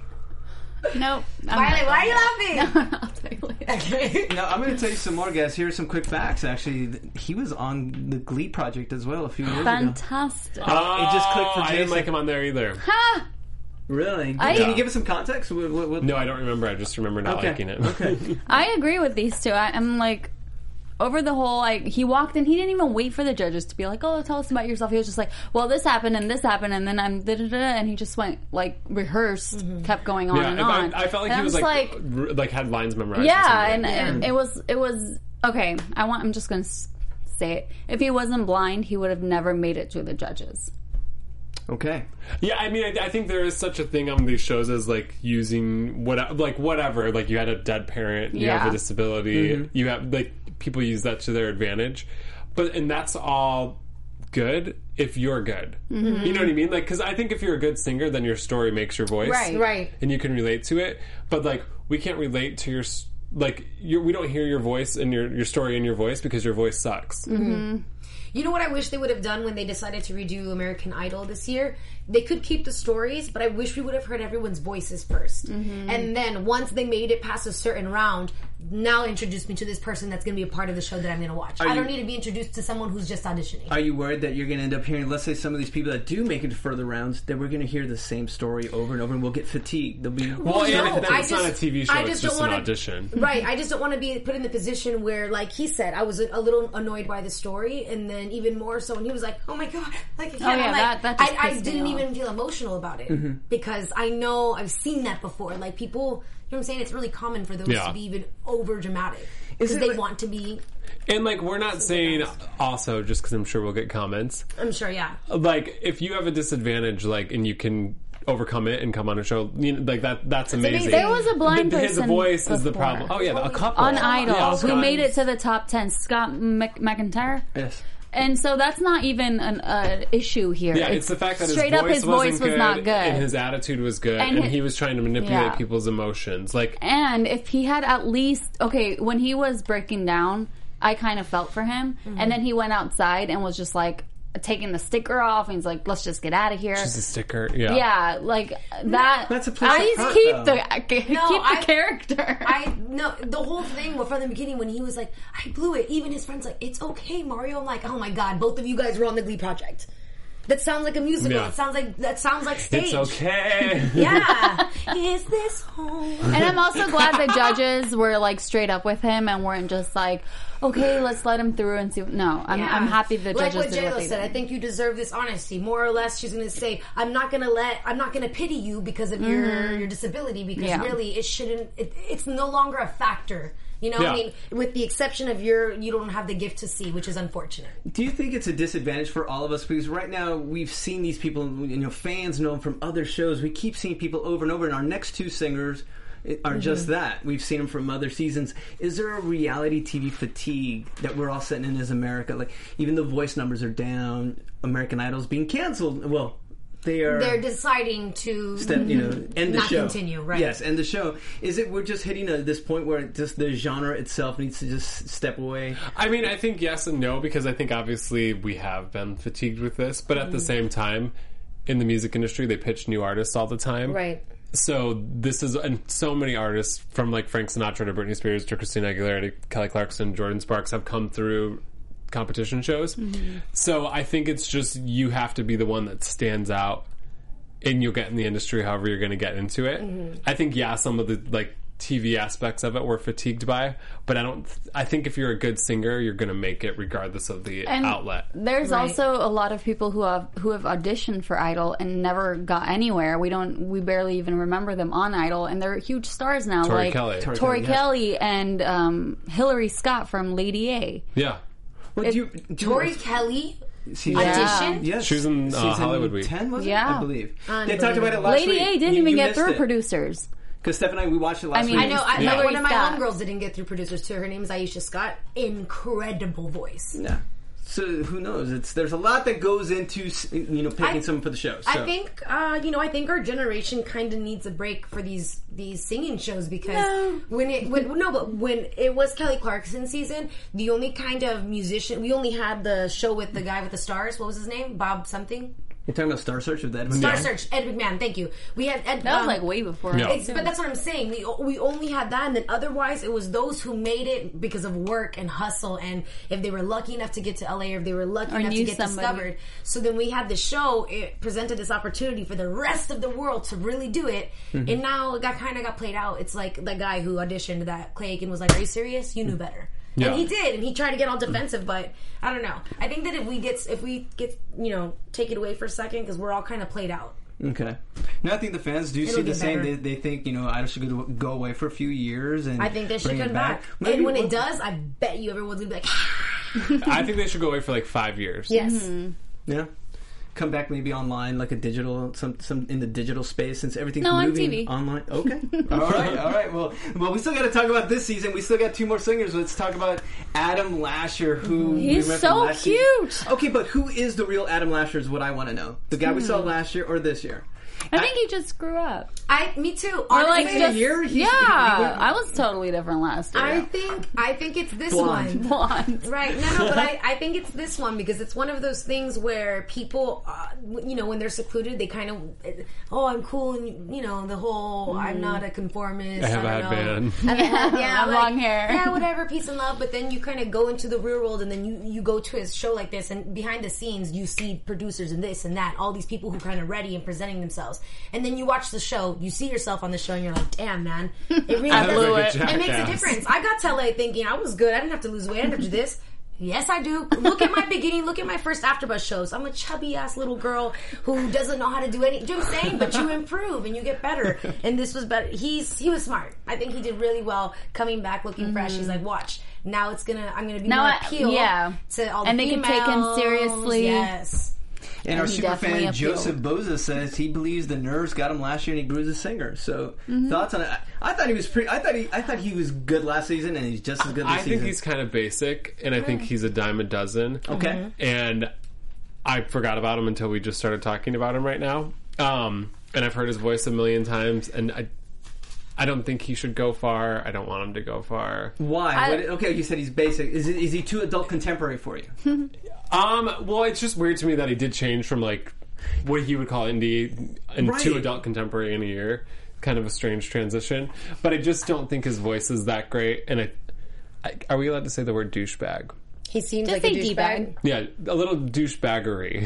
Speaker 4: Nope.
Speaker 5: Violet, why are you laughing?
Speaker 4: I'll tell you later.
Speaker 2: Now, I'm going to tell you some more, guys. Here are some quick facts. Actually, he was on the Glee project as well a few years ago.
Speaker 4: Fantastic.
Speaker 3: Oh,
Speaker 2: It just clicked for
Speaker 3: I didn't
Speaker 2: Jason.
Speaker 3: like him on there either.
Speaker 4: Ha!
Speaker 2: Really?
Speaker 4: I-
Speaker 2: Can you give us some context? What, what, what-
Speaker 3: No, I don't remember. I just remember not
Speaker 2: Okay.
Speaker 3: liking it.
Speaker 2: Okay.
Speaker 4: I agree with these two. I, I'm like, over the whole, like, he walked in, he didn't even wait for the judges to be like, oh, tell us about yourself. He was just like, well, this happened and this happened, and then I'm da da da, and he just went, like, rehearsed, kept going on
Speaker 3: Yeah,
Speaker 4: and
Speaker 3: if I,
Speaker 4: on.
Speaker 3: I felt like
Speaker 4: And
Speaker 3: he
Speaker 4: I'm
Speaker 3: was
Speaker 4: just
Speaker 3: like, r- like had lines memorized. or
Speaker 4: yeah,
Speaker 3: something.
Speaker 4: and, and it was, it was, okay, I want, I'm just gonna s- say it. If he wasn't blind, he would have never made it to the judges.
Speaker 2: Okay.
Speaker 3: Yeah, I mean, I, I think there is such a thing on these shows as like using what, like whatever. Like you had a dead parent, you have
Speaker 4: Yeah.
Speaker 3: a disability, you have like people use that to their advantage, but and that's all good if you're good.
Speaker 4: Mm-hmm.
Speaker 3: You know what I mean? Like, because I think if you're a good singer, then your story makes your voice,
Speaker 4: Right.
Speaker 5: Right.
Speaker 3: and you can relate to it. But like, we can't relate to your s- like you're, we don't hear your voice and your your story in your voice because your voice sucks.
Speaker 5: Mm-hmm. You know what I wish they would have done when they decided to redo American Idol this year? They could keep the stories, but I wish we would have heard everyone's voices first. Mm-hmm. And then once they made it past a certain round, now introduce me to this person that's going to be a part of the show that I'm going to watch.
Speaker 2: Are
Speaker 5: I don't
Speaker 2: you,
Speaker 5: need to be introduced to someone who's just auditioning.
Speaker 2: Are you worried that you're going to end up hearing, let's say some of these people that do make it to further rounds, that we're going to hear the same story over and over and we'll get fatigued? They'll be...
Speaker 3: Well, yeah,
Speaker 5: no,
Speaker 3: then
Speaker 5: I
Speaker 3: it's
Speaker 5: just,
Speaker 3: not a T V show,
Speaker 5: I just
Speaker 3: it's just
Speaker 5: don't
Speaker 3: an
Speaker 5: wanna,
Speaker 3: audition.
Speaker 5: Right, I just don't want to be put in the position where, like he said, I was a, a little annoyed by the story, and then even more so when he was like, oh my god, like, I can't.
Speaker 4: Oh, yeah,
Speaker 5: I'm like,
Speaker 4: that- that just
Speaker 5: I, I
Speaker 4: pissed me
Speaker 5: didn't
Speaker 4: off.
Speaker 5: even feel emotional about it,
Speaker 2: Mm-hmm.
Speaker 5: because I know, I've seen that before. Like, people, you know what I'm saying? It's really common for those
Speaker 3: Yeah.
Speaker 5: to be even over dramatic. Because they
Speaker 2: it-
Speaker 5: want to be,
Speaker 3: And like we're not saying also just because I'm sure we'll get comments.
Speaker 5: I'm sure, yeah.
Speaker 3: Like if you have a disadvantage, like and you can overcome it and come on a show, you know, like that. That's amazing.
Speaker 5: amazing.
Speaker 4: There was a blind
Speaker 3: The- His
Speaker 4: person
Speaker 3: voice is the
Speaker 4: before.
Speaker 3: problem. Oh yeah, a couple
Speaker 4: on Idol
Speaker 3: Yeah,
Speaker 4: who
Speaker 3: Scott.
Speaker 4: made it to the top ten, Scott Mc- McIntyre.
Speaker 2: Yes.
Speaker 4: And so that's not even an uh, issue here.
Speaker 3: Yeah, it's, the fact that
Speaker 4: straight
Speaker 3: his
Speaker 4: up
Speaker 3: voice
Speaker 4: his voice
Speaker 3: wasn't
Speaker 4: was
Speaker 3: good,
Speaker 4: not good,
Speaker 3: and his attitude was good,
Speaker 4: And
Speaker 3: and,
Speaker 4: hi-
Speaker 3: he was trying to manipulate
Speaker 4: Yeah.
Speaker 3: people's emotions. Like,
Speaker 4: And if he had at least okay, when he was breaking down, I kind of felt for him.
Speaker 5: Mm-hmm.
Speaker 4: And then he went outside and was just like taking the sticker off, and he's like, "Let's just get out of here."
Speaker 3: just a sticker. Yeah,
Speaker 4: Yeah, like that.
Speaker 2: That's a place
Speaker 4: At
Speaker 2: to
Speaker 4: least
Speaker 2: hurt,
Speaker 4: keep
Speaker 2: though.
Speaker 4: the keep
Speaker 5: No,
Speaker 4: the
Speaker 5: I-
Speaker 4: character.
Speaker 5: I no the whole thing from the beginning when he was like, I blew it. Even his friends like, it's okay, Mario. I'm like, oh my god, both of you guys were on the Glee project. That sounds like a musical.
Speaker 3: Yeah.
Speaker 5: It sounds like that sounds like stage.
Speaker 3: It's okay.
Speaker 5: Yeah. Is this home?
Speaker 4: And I'm also glad the judges were like straight up with him and weren't just like, okay, let's let him through and see. No, I'm,
Speaker 5: Yeah.
Speaker 4: I'm happy the
Speaker 5: like
Speaker 4: judges
Speaker 5: what
Speaker 4: did
Speaker 5: J
Speaker 4: what
Speaker 5: Lo
Speaker 4: they
Speaker 5: said.
Speaker 4: did.
Speaker 5: I think you deserve this honesty. More or less, she's going to say, "I'm not going to let, I'm not going to pity you because of your your disability because
Speaker 4: Yeah.
Speaker 5: really it shouldn't. It, it's no longer a factor." You know,
Speaker 3: Yeah.
Speaker 5: I mean, with the exception of your, you don't have the gift to see, which is unfortunate.
Speaker 2: Do you think it's a disadvantage for all of us? Because right now we've seen these people, you know, fans know them from other shows. We keep seeing people over and over, and our next two singers are just that. We've seen them from other seasons. Is there a reality T V fatigue that we're all sitting in as America? Like, even the voice numbers are down. American Idol's being canceled. Well, they are.
Speaker 5: They're deciding to
Speaker 2: Step, you know, end the
Speaker 5: not
Speaker 2: show.
Speaker 5: continue, right?
Speaker 2: Yes, end the show. Is it we're just hitting a, this point where it just the genre itself needs to just step away?
Speaker 3: I mean, I think yes and no, because I think obviously we have been fatigued with this, but at the same time, in the music industry, they pitch new artists all the time.
Speaker 5: Right.
Speaker 3: So this is, and so many artists from like Frank Sinatra to Britney Spears to Christina Aguilera to Kelly Clarkson, Jordan Sparks have come through competition shows.
Speaker 5: Mm-hmm.
Speaker 3: So I think it's just you have to be the one that stands out, and you'll get in the industry however you're going to get into it.
Speaker 5: Mm-hmm.
Speaker 3: I think yeah, some of the like T V aspects of it we're fatigued by, but I don't. I think if you're a good singer, you're going to make it regardless of the
Speaker 4: And
Speaker 3: outlet.
Speaker 4: There's
Speaker 5: Right.
Speaker 4: also a lot of people who have who have auditioned for Idol and never got anywhere. We don't, we barely even remember them on Idol, and they're huge stars now.
Speaker 3: Tori
Speaker 4: like
Speaker 3: Kelly.
Speaker 2: Tori
Speaker 4: Tori
Speaker 2: Kelly,
Speaker 4: Kelly and um, Hillary Scott from Lady A.
Speaker 3: Yeah,
Speaker 2: Well, do you, do you-
Speaker 5: Tori Kelly
Speaker 2: season-
Speaker 5: audition?
Speaker 2: Yes,
Speaker 3: She was in, uh,
Speaker 2: Season
Speaker 3: Hollywood Week.
Speaker 2: ten, was it?
Speaker 4: Yeah.
Speaker 2: I believe. They talked about it last
Speaker 4: Lady
Speaker 2: week.
Speaker 4: A didn't
Speaker 2: You-
Speaker 4: even
Speaker 2: you
Speaker 4: get
Speaker 2: missed
Speaker 4: through
Speaker 2: it.
Speaker 4: producers.
Speaker 2: Because Steph and I, we watched it last
Speaker 4: I mean,
Speaker 2: week.
Speaker 5: I know. I,
Speaker 4: Yeah.
Speaker 5: One of my
Speaker 4: Scott.
Speaker 5: homegirls didn't get through producers too. Her name is Aisha Scott. Incredible voice.
Speaker 2: Yeah. So who knows? It's there's a lot that goes into you know picking
Speaker 5: I-
Speaker 2: someone for the show. So.
Speaker 5: I think uh, you know. I think our generation kind of needs a break for these these singing shows because
Speaker 4: No.
Speaker 5: when it when no, but when it was Kelly Clarkson season, the only kind of musician we only had the show with the guy with the stars. What was his name? Bob something.
Speaker 2: You're talking about Star Search with that.
Speaker 5: Star
Speaker 3: Yeah.
Speaker 5: Search. Ed McMahon. Thank you. We had Ed.
Speaker 4: That was
Speaker 5: um,
Speaker 4: like way before.
Speaker 3: Yeah.
Speaker 5: It's, but that's what I'm saying. We we only had that, and then otherwise it was those who made it because of work and hustle, and if they were lucky enough to get to L A or if they were lucky
Speaker 4: Or
Speaker 5: enough to
Speaker 4: knew
Speaker 5: get
Speaker 4: somebody.
Speaker 5: discovered. So then we had the show. It presented this opportunity for the rest of the world to really do it, and now it got kind of got played out. It's like the guy who auditioned that Clay Aiken was like, "Are you serious? You knew better."
Speaker 3: Yeah.
Speaker 5: And he did, and he tried to get all defensive, but I don't know. I think that if we get if we get you know take it away for a second because we're all kind of played out.
Speaker 2: Okay. Now I think the fans do
Speaker 5: It'll
Speaker 2: see the
Speaker 5: get
Speaker 2: same.
Speaker 5: better.
Speaker 2: They, they think you know Idol should go, go away for a few years, and
Speaker 5: I think they should
Speaker 2: bring it
Speaker 5: come back.
Speaker 2: Maybe
Speaker 5: And when
Speaker 2: we'll-
Speaker 5: it does, I bet you everyone's gonna be like,
Speaker 3: I think they should go away for like five years.
Speaker 5: yes.
Speaker 2: yeah, come back maybe online, like a digital, some some in the digital space, since everything's
Speaker 4: No, on
Speaker 2: moving
Speaker 4: T V.
Speaker 2: online. Okay, all right, all right. Well, well, we still got to talk about this season. We still got two more singers. Let's talk about Adam Lasher, who we
Speaker 4: He's
Speaker 2: remember from
Speaker 4: so
Speaker 2: last season.
Speaker 4: cute.
Speaker 2: Okay, but who is the real Adam Lasher? Is what I want to know. The guy we saw last year or this year?
Speaker 4: I think he just grew up.
Speaker 5: I, me too.
Speaker 4: Or like
Speaker 5: Honestly,
Speaker 4: just,
Speaker 2: year, he's-
Speaker 4: yeah,
Speaker 2: he went-
Speaker 4: I was totally different last year.
Speaker 5: I think I think it's this
Speaker 2: Blonde.
Speaker 5: one.
Speaker 4: Blonde.
Speaker 5: Right, no, no, but I, I think it's this one because it's one of those things where people, uh, you know, when they're secluded, they kind of, oh, I'm cool, and you know, the whole, I'm not a conformist.
Speaker 3: I have
Speaker 5: I
Speaker 3: a
Speaker 5: don't know.
Speaker 3: headband.
Speaker 5: I have a head- yeah,
Speaker 4: Long
Speaker 5: like,
Speaker 4: hair.
Speaker 5: yeah, whatever, peace and love. But then you kind of go into the real world, and then you you go to a show like this, and behind the scenes, you see producers and this and that, all these people who kind of ready and presenting themselves, and then you watch the show, you see yourself on the show, and you're like, damn, man, it really
Speaker 4: I
Speaker 5: does.
Speaker 4: blew
Speaker 3: Like
Speaker 4: it.
Speaker 3: a
Speaker 5: It makes a
Speaker 3: jackass.
Speaker 5: difference. I got to L A thinking I was good. I didn't have to lose weight. I didn't have to do this. Yes, I do. Look at my beginning. Look at my first AfterBuzz shows. I'm a chubby ass little girl who doesn't know how to do anything. Do you know what I'm saying? But you improve and you get better. And this was better. He's he was smart. I think he did really well coming back looking fresh. He's like, watch. Now it's gonna. I'm gonna be
Speaker 4: Now
Speaker 5: more
Speaker 4: I-
Speaker 5: appeal.
Speaker 4: yeah.
Speaker 5: To all the
Speaker 4: And they can take him
Speaker 5: females.
Speaker 4: seriously.
Speaker 5: Yes.
Speaker 2: And our
Speaker 4: he
Speaker 2: super
Speaker 4: definitely
Speaker 2: fan
Speaker 4: appealed.
Speaker 2: Joseph Boza says he believes the nerves got him last year and he grew as a singer. So
Speaker 4: Mm-hmm.
Speaker 2: thoughts on it? I, I thought he was pretty. I thought he. I thought he was good last season and he's just as good this
Speaker 3: I
Speaker 2: season.
Speaker 3: think he's kind of basic, and I think he's a dime a dozen.
Speaker 2: okay.
Speaker 3: And I forgot about him until we just started talking about him right now. Um, and I've heard his voice a million times, and I, I don't think he should go far. I don't want him to go far.
Speaker 2: Why?
Speaker 4: I-
Speaker 2: What, okay, you said he's basic. Is it, is he too adult contemporary for you?
Speaker 3: Um, well, it's just weird to me that he did change from like what he would call indie and
Speaker 2: Right.
Speaker 3: to adult contemporary in a year. Kind of a strange transition, but I just don't think his voice is that great. And I, I are we allowed to say the word douchebag?
Speaker 5: He seems
Speaker 4: Just
Speaker 5: like a
Speaker 4: say
Speaker 5: douchebag.
Speaker 3: Yeah, a little douchebaggery,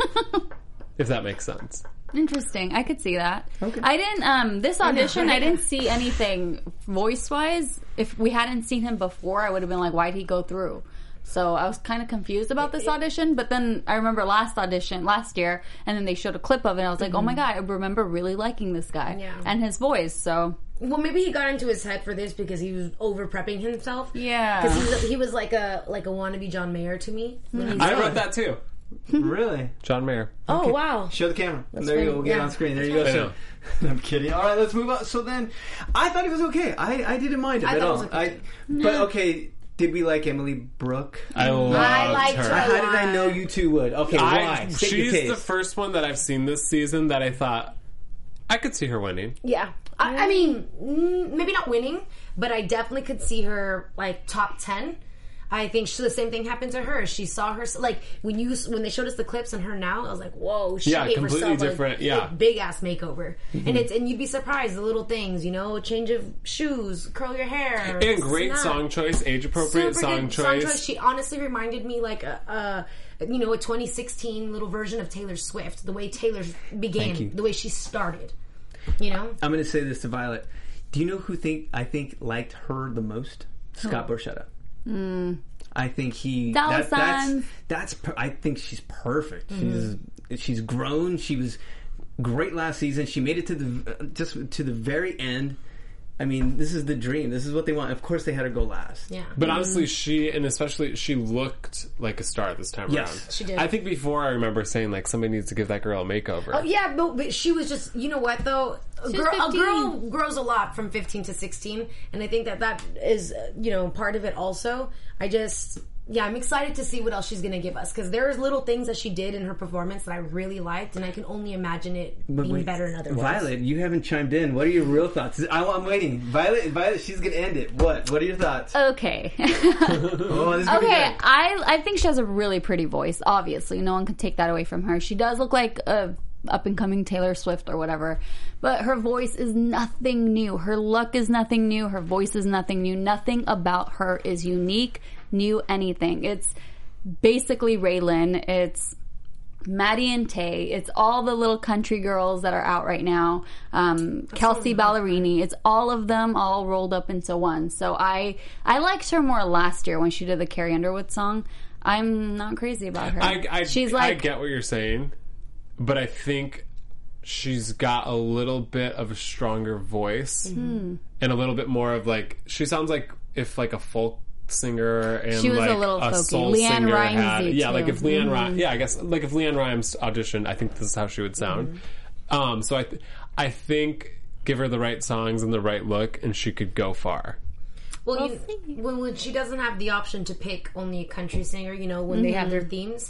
Speaker 3: if that makes sense.
Speaker 4: Interesting. I could see that. Okay. I didn't. Um, this audition, I didn't see anything voice wise. If we hadn't seen him before, I would have been like, "Why'd he go through?" So I was kind of confused about this audition. But then I remember last audition last year, and then they showed a clip of it. And I was like, "Oh my god!" I remember really liking this guy
Speaker 5: Yeah.
Speaker 4: and his voice. So
Speaker 5: Well, maybe he got into his head for this because he was over prepping himself.
Speaker 4: yeah,
Speaker 5: Because he was, he was like a like a wannabe John Mayer to me. When he's
Speaker 3: I wrote that too,
Speaker 2: Really?
Speaker 3: John Mayer.
Speaker 5: Oh wow!
Speaker 2: Show the camera. there you go. We'll get it
Speaker 5: yeah.
Speaker 2: on screen. There you
Speaker 3: That's
Speaker 2: go.
Speaker 3: right.
Speaker 2: So, I'm kidding. All right, let's move on. So then, I thought it was okay. I, I didn't mind it
Speaker 5: I
Speaker 2: at
Speaker 5: thought it
Speaker 2: all.
Speaker 5: was okay,
Speaker 2: I,
Speaker 5: too.
Speaker 2: but okay, did we like Emily Brooke?
Speaker 3: I loved
Speaker 5: liked
Speaker 3: her.
Speaker 5: her.
Speaker 2: How did I know you two would? Okay, why?
Speaker 3: I,
Speaker 2: State your
Speaker 3: she's
Speaker 2: case.
Speaker 3: the first one that I've seen this season that I thought I could see her winning.
Speaker 5: Yeah, I, I mean, mm, maybe not winning, but I definitely could see her like top ten. I think she, the same thing happened to her. She saw her like when you when they showed us the clips on her now. I was like, whoa, she
Speaker 3: Yeah,
Speaker 5: gave
Speaker 3: completely
Speaker 5: herself
Speaker 3: different,
Speaker 5: a,
Speaker 3: yeah.
Speaker 5: a big ass makeover, and it's and you'd be surprised the little things, you know, change of shoes, curl your hair,
Speaker 3: And great
Speaker 5: snap.
Speaker 3: song choice, age appropriate
Speaker 5: Super
Speaker 3: song
Speaker 5: good
Speaker 3: choice.
Speaker 5: She honestly reminded me like a, a you know a twenty sixteen little version of Taylor Swift. The way Taylor began,
Speaker 2: you.
Speaker 5: the way she started. You know,
Speaker 2: I'm going to say this to Violet. Do you know who think I think liked her the most? Scott Borchetta.
Speaker 4: Mm.
Speaker 2: I think he.
Speaker 4: Dollar
Speaker 2: that, that's
Speaker 4: signs.
Speaker 2: that's. Per, I think she's perfect. She's she's grown. She was great last season. She made it to the just to the very end. I mean, this is the dream. This is what they want. Of course, they had her go last.
Speaker 5: yeah.
Speaker 3: But honestly, she, and especially, she looked like a star this time
Speaker 2: Yes,
Speaker 3: around.
Speaker 5: she did.
Speaker 3: I think before I remember saying, like, somebody needs to give that girl a makeover.
Speaker 5: Oh yeah, but, but she was just you know what though a
Speaker 4: She was
Speaker 5: girl, a
Speaker 4: fifteen.
Speaker 5: girl grows a lot from fifteen to sixteen, and I think that that is uh, you know part of it also. I just yeah, I'm excited to see what else she's gonna give us because there's little things that she did in her performance that I really liked, and I can only imagine it
Speaker 2: But
Speaker 5: being
Speaker 2: wait,
Speaker 5: better in other ways.
Speaker 2: Violet, you haven't chimed in. What are your real thoughts? I, I'm waiting. Violet, Violet, she's gonna end it. What? What are your thoughts?
Speaker 4: okay.
Speaker 2: Oh, this is gonna be
Speaker 4: Okay,
Speaker 2: good.
Speaker 4: I I think she has a really pretty voice. Obviously, no one can take that away from her. She does look like a up and coming Taylor Swift or whatever, but her voice is nothing new. Her look is nothing new. Her voice is nothing new. Nothing about her is unique, new, anything. It's basically Raylan. It's Maddie and Tay. It's all the little country girls that are out right now. Um, Kelsey Ballerini. It's all of them all rolled up into one. So I I liked her more last year when she did the Carrie Underwood song. I'm not crazy about her.
Speaker 3: I, I,
Speaker 4: She's
Speaker 3: I
Speaker 4: like
Speaker 3: get what you're saying, but I think she's got a little bit of a stronger voice
Speaker 4: Hmm.
Speaker 3: and a little bit more of like, she sounds like if like a folk singer and
Speaker 4: She was a
Speaker 3: like
Speaker 4: little
Speaker 3: a
Speaker 4: folky.
Speaker 3: soul
Speaker 4: Leanne
Speaker 3: singer
Speaker 4: Rimes-y,
Speaker 3: had, yeah,
Speaker 4: too.
Speaker 3: like if Leanne
Speaker 4: Mhm.
Speaker 3: Rimes, yeah, I guess like if Leanne Rimes auditioned, I think this is how she would sound.
Speaker 4: Mm-hmm.
Speaker 3: Um, so I, th- I think give her the right songs and the right look, and she could go far.
Speaker 5: Well,
Speaker 4: We'll
Speaker 5: you,
Speaker 4: see.
Speaker 5: when, when she doesn't have the option to pick only a country singer, you know, when they have their themes,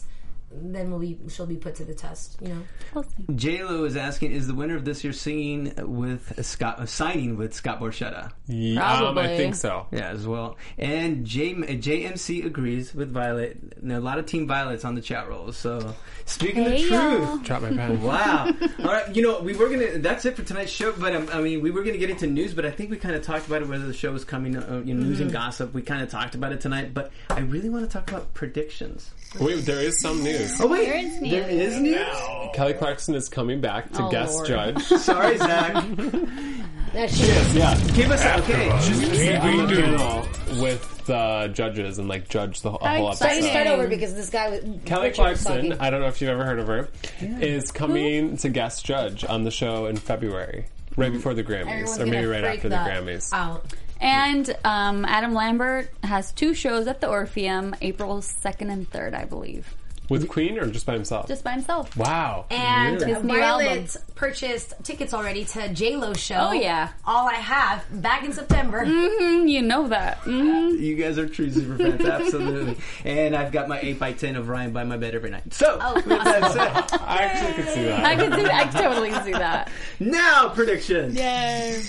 Speaker 5: then we'll be she'll be put to the test. You know.
Speaker 4: We'll see.
Speaker 2: J Lo is asking: is the winner of this year singing with Scott, uh, signing with Scott Borchetta?
Speaker 3: Yeah, um,
Speaker 4: Probably.
Speaker 3: I think so.
Speaker 2: Yeah, as well. And J, J M C agrees with Violet. And a lot of Team Violets on the chat rolls. So, speaking
Speaker 4: Hey,
Speaker 2: the
Speaker 4: y'all.
Speaker 2: truth.
Speaker 3: Drop my pen.
Speaker 2: Wow. All right. You know, we were going to, that's it for tonight's show. But, um, I mean, we were going to get into news, but I think we kind of talked about it, whether the show was coming, uh, you know, news and gossip. We kind of talked about it tonight. But I really want to talk about predictions.
Speaker 3: Wait, there is some news.
Speaker 2: Oh, wait.
Speaker 4: There is news.
Speaker 2: There is news?
Speaker 3: Kelly Clarkson is coming back to
Speaker 4: Oh,
Speaker 3: guest
Speaker 4: Lord.
Speaker 3: judge.
Speaker 2: Sorry, Zach.
Speaker 5: That's
Speaker 3: Yes, yeah.
Speaker 2: Give us, okay.
Speaker 3: She's going to be on the panel with the judges and like judge the a whole
Speaker 4: exciting.
Speaker 3: episode.
Speaker 5: start over because this guy was
Speaker 3: Kelly
Speaker 5: Richard was
Speaker 3: Clarkson,
Speaker 5: talking.
Speaker 3: I don't know if you've ever heard of her, is coming to guest judge on the show in February, right before the Grammys,
Speaker 5: Everyone's
Speaker 3: or maybe
Speaker 5: gonna
Speaker 3: right
Speaker 5: freak
Speaker 3: after the
Speaker 5: that
Speaker 3: Grammys.
Speaker 5: Out.
Speaker 4: And um, Adam Lambert has two shows at the Orpheum, April second and third, I believe.
Speaker 3: With Queen or just by himself?
Speaker 4: Just by himself.
Speaker 3: Wow.
Speaker 5: And
Speaker 2: Really?
Speaker 4: His new
Speaker 5: Violet
Speaker 4: album.
Speaker 5: purchased tickets already to J-Lo's show.
Speaker 4: Oh, yeah.
Speaker 5: All I Have, back in September.
Speaker 4: Mm, you know that. Mm.
Speaker 2: You guys are true super fans, absolutely. And I've got my eight by ten of Ryan by my bed every night. So,
Speaker 5: Oh,
Speaker 2: with that said,
Speaker 3: I actually could see that.
Speaker 4: I can see that. I totally see that.
Speaker 2: now predictions.
Speaker 4: Yay.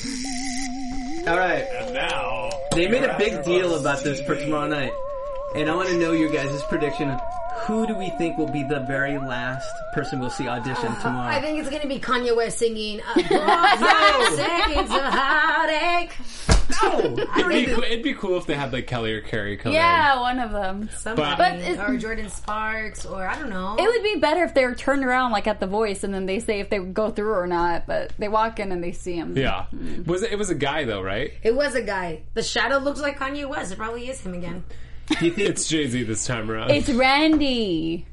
Speaker 2: All right.
Speaker 6: Now,
Speaker 2: They made a big deal about this for tomorrow night. And I want to know your guys' prediction. Who do we think will be the very last person we'll see audition tomorrow?
Speaker 5: I think it's going to be Kanye West singing uh, Seconds of Heartache.
Speaker 2: no!
Speaker 3: It'd be, cool, it'd be cool if they had like Kelly or Carrie come
Speaker 4: Yeah, one of them.
Speaker 5: Somebody.
Speaker 4: But it's-
Speaker 5: or Jordan Sparks, or I don't know.
Speaker 4: It would be better if they were turned around like at The Voice and then they say if they would go through or not, but they walk in and they see him.
Speaker 3: in. Yeah. Was it, it was a guy though, right?
Speaker 5: It was a guy. The shadow looks like Kanye West. It probably is him again.
Speaker 2: Do you think
Speaker 3: It's Jay-Z this time around.
Speaker 4: It's Randy.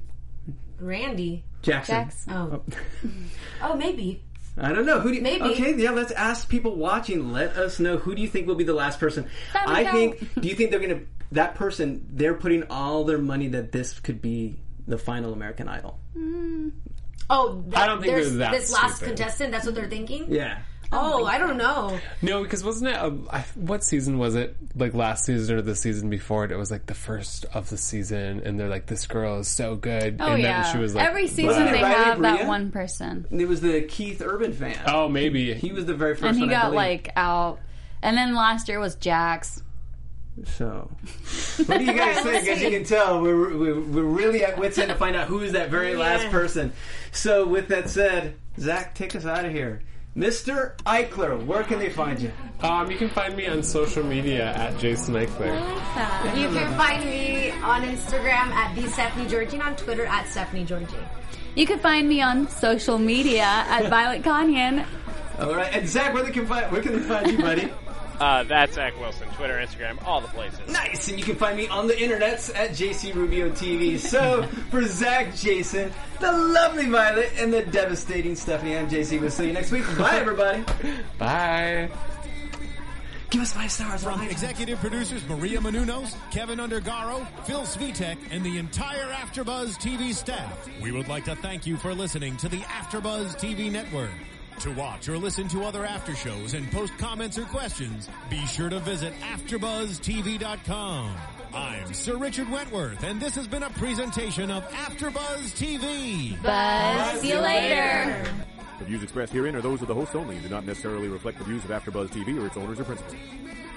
Speaker 5: Randy.
Speaker 2: Jackson?
Speaker 4: Jackson.
Speaker 5: Oh. Oh, maybe.
Speaker 2: I don't know. Who do you,
Speaker 5: Maybe.
Speaker 2: Okay, yeah, let's ask people watching. Let us know. Who do you think will be the last person?
Speaker 4: Time to
Speaker 2: I
Speaker 4: go.
Speaker 2: think, do you think they're going to, that person, they're putting all their money that this could be the final American Idol?
Speaker 5: Oh, that,
Speaker 3: I don't think
Speaker 5: there's
Speaker 3: they're that
Speaker 5: this last
Speaker 3: stupid.
Speaker 5: contestant. That's what they're thinking.
Speaker 2: Yeah.
Speaker 5: Oh, I don't know.
Speaker 3: No, because wasn't it, a, I, what season was it? Like last season or the season before it? It was like the first of the season and they're like, this girl is so good.
Speaker 4: Oh,
Speaker 3: and
Speaker 4: yeah.
Speaker 3: then she was like,
Speaker 4: Every season
Speaker 2: Wasn't it
Speaker 4: they
Speaker 2: Riley
Speaker 4: have that
Speaker 2: Bria?
Speaker 4: one person.
Speaker 2: It was the Keith Urban fan.
Speaker 3: oh, maybe.
Speaker 2: He was the very first
Speaker 4: And he
Speaker 2: one, I
Speaker 4: got
Speaker 2: believe.
Speaker 4: like out. And then last year was Jax.
Speaker 2: So, what do you guys think? As you can tell, we're, we're, we're really at wit's end to find out who is that very last person. So, with that said, Zach, take us out of here. Mister Eichler, where can they find you?
Speaker 3: Um, you can find me on social media at Jason Eichler.
Speaker 5: You can find me on Instagram at the Stephanie Georgie and on Twitter at Stephanie Georgie.
Speaker 4: You can find me on social media at Violet Kanyan.
Speaker 2: All right, and Zach, where, they can find, where can they find you, buddy?
Speaker 6: uh, that's Zach Wilson. Twitter, Instagram, all the places.
Speaker 2: Nice, and you can find me on the internets at J C Rubio T V. So, for Zach, Jason, the lovely Violet, and the devastating Stephanie, I'm J C. We'll see you next week. Bye, everybody.
Speaker 3: Bye.
Speaker 2: Give us five stars.
Speaker 1: From
Speaker 2: on iTunes.
Speaker 1: executive producers Maria Menounos, Kevin Undergaro, Phil Svitek, and the entire AfterBuzz T V staff, we would like to thank you for listening to the AfterBuzz T V network. To watch or listen to other after shows and post comments or questions, be sure to visit after buzz T V dot com. I'm Sir Richard Wentworth, and this has been a presentation of AfterBuzz T V.
Speaker 4: Buzz. See you later.
Speaker 7: The views expressed herein are those of the host only and do not necessarily reflect the views of AfterBuzz T V or its owners or principals.